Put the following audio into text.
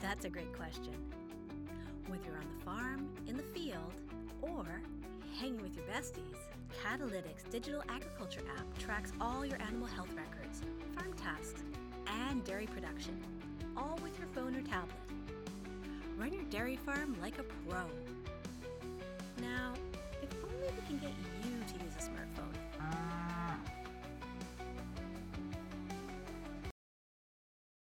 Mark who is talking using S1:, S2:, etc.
S1: That's a great question. Whether you're on the farm, in the field, or hanging with your besties, Catalytics digital agriculture app tracks all your animal health records, farm tasks, and dairy production, all with your phone or tablet. Run your dairy farm like a pro. Now,